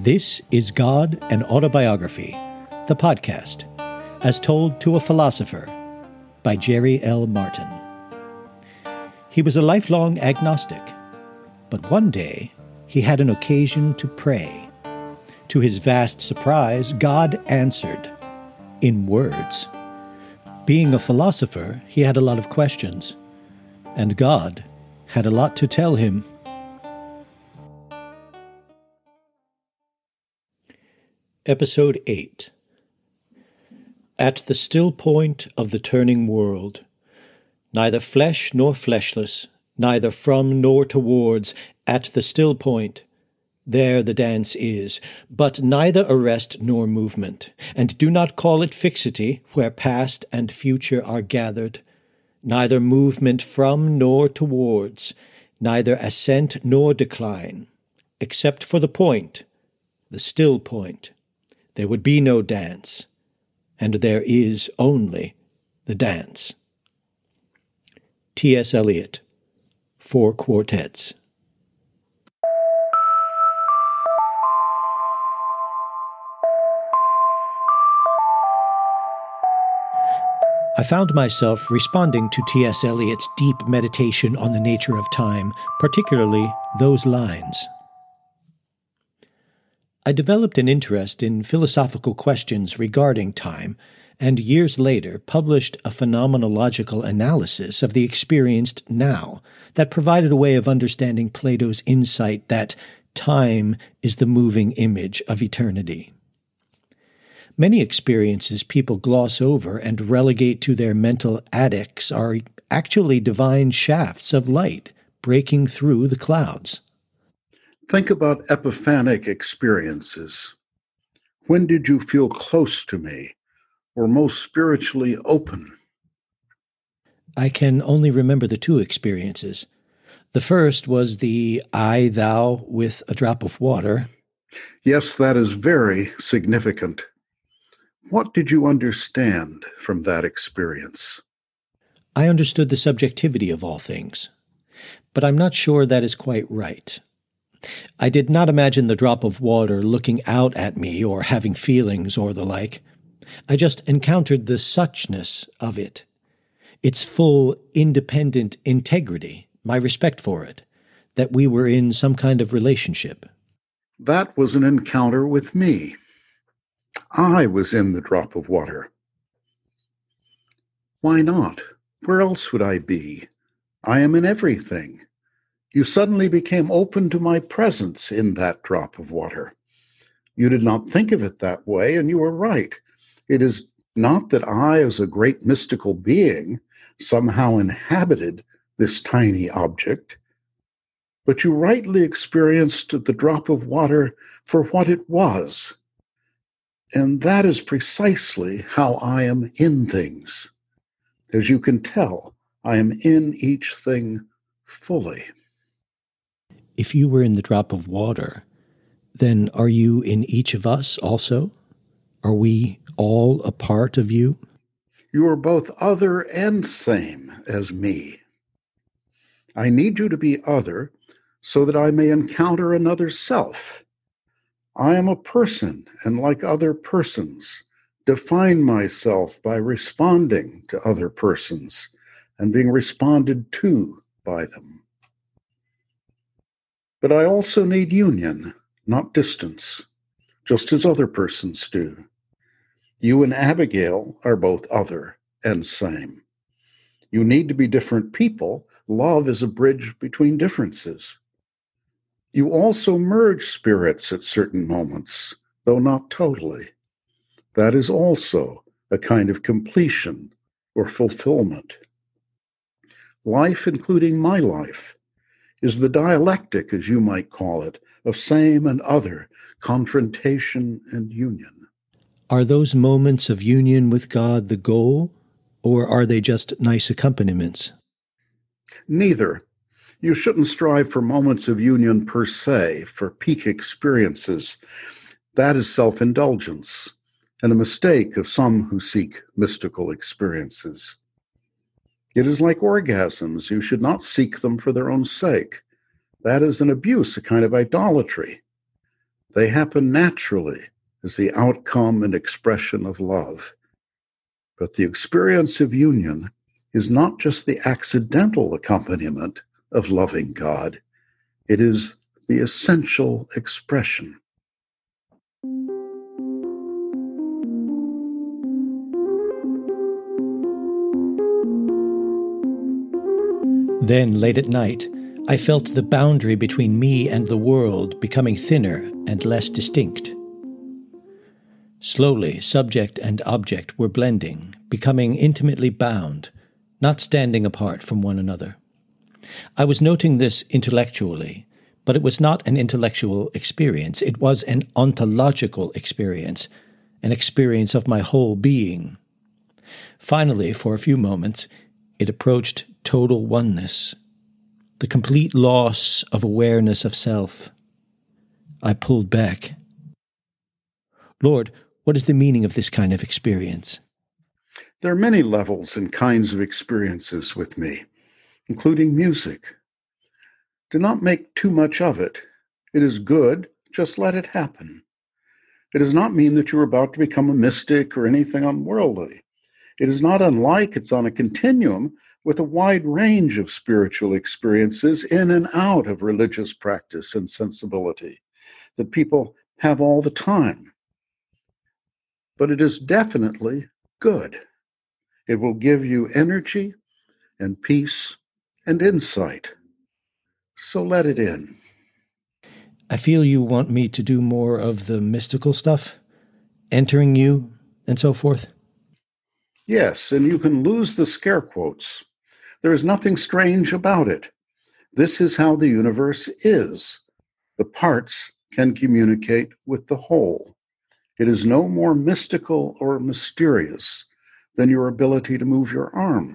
This is God and Autobiography, the podcast, as told to a philosopher, by Jerry L. Martin. He was a lifelong agnostic, but one day he had an occasion to pray. To his vast surprise, God answered, in words. Being a philosopher, he had a lot of questions, and God had a lot to tell him. Episode 8. At the still point of the turning world, neither flesh nor fleshless, neither from nor towards, at the still point, there the dance is, but neither arrest nor movement, and do not call it fixity, where past and future are gathered, neither movement from nor towards, neither ascent nor decline, except for the point, the still point. There would be no dance, and there is only the dance. T.S. Eliot, Four Quartets. I found myself responding to T.S. Eliot's deep meditation on the nature of time, particularly those lines. I developed an interest in philosophical questions regarding time, and years later published a phenomenological analysis of the experienced now that provided a way of understanding Plato's insight that time is the moving image of eternity. Many experiences people gloss over and relegate to their mental attics are actually divine shafts of light breaking through the clouds. Think about epiphanic experiences. When did you feel close to me, or most spiritually open? I can only remember the two experiences. The first was the I-thou with a drop of water. Yes, that is very significant. What did you understand from that experience? I understood the subjectivity of all things, but I'm not sure that is quite right. I did not imagine the drop of water looking out at me or having feelings or the like. I just encountered the suchness of it, its full, independent integrity, my respect for it, that we were in some kind of relationship. That was an encounter with me. I was in the drop of water. Why not? Where else would I be? I am in everything. You suddenly became open to my presence in that drop of water. You did not think of it that way, and you were right. It is not that I, as a great mystical being, somehow inhabited this tiny object, but you rightly experienced the drop of water for what it was. And that is precisely how I am in things. As you can tell, I am in each thing fully. If you were in the drop of water, then are you in each of us also? Are we all a part of you? You are both other and same as me. I need you to be other so that I may encounter another self. I am a person, and like other persons, define myself by responding to other persons and being responded to by them. But I also need union, not distance, just as other persons do. You and Abigail are both other and same. You need to be different people. Love is a bridge between differences. You also merge spirits at certain moments, though not totally. That is also a kind of completion or fulfillment. Life, including my life, is the dialectic, as you might call it, of same and other, confrontation and union. Are those moments of union with God the goal, or are they just nice accompaniments? Neither. You shouldn't strive for moments of union per se, for peak experiences. That is self-indulgence, and a mistake of some who seek mystical experiences. It is like orgasms. You should not seek them for their own sake. That is an abuse, a kind of idolatry. They happen naturally as the outcome and expression of love. But the experience of union is not just the accidental accompaniment of loving God. It is the essential expression. Then, late at night, I felt the boundary between me and the world becoming thinner and less distinct. Slowly, subject and object were blending, becoming intimately bound, not standing apart from one another. I was noting this intellectually, but it was not an intellectual experience. It was an ontological experience, an experience of my whole being. Finally, for a few moments, it approached total oneness, the complete loss of awareness of self. I pulled back. Lord, what is the meaning of this kind of experience? There are many levels and kinds of experiences with me, including music. Do not make too much of it. It is good, just let it happen. It does not mean that you're about to become a mystic or anything unworldly. It is not unlike it's on a continuum with a wide range of spiritual experiences in and out of religious practice and sensibility that people have all the time. But it is definitely good. It will give you energy and peace and insight. So let it in. I feel you want me to do more of the mystical stuff, entering you and so forth. Yes, and you can lose the scare quotes. There is nothing strange about it. This is how the universe is. The parts can communicate with the whole. It is no more mystical or mysterious than your ability to move your arm.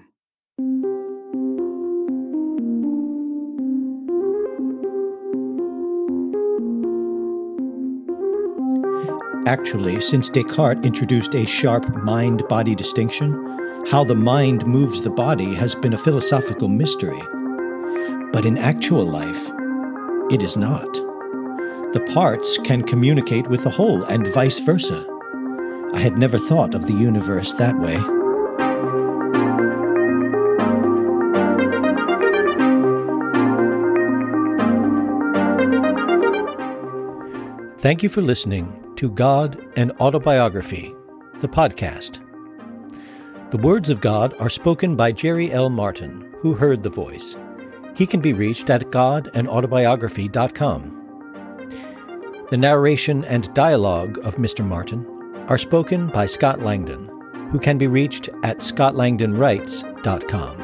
Actually, since Descartes introduced a sharp mind-body distinction, how the mind moves the body has been a philosophical mystery. But in actual life, it is not. The parts can communicate with the whole, and vice versa. I had never thought of the universe that way. Thank you for listening to God and Autobiography, the podcast. The words of God are spoken by Jerry L. Martin, who heard the voice. He can be reached at godandautobiography.com. The narration and dialogue of Mr. Martin are spoken by Scott Langdon, who can be reached at scottlangdonwrites.com.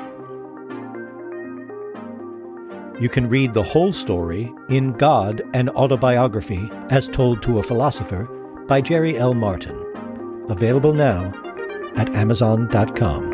You can read the whole story in God and Autobiography as Told to a Philosopher by Jerry L. Martin, available now at Amazon.com.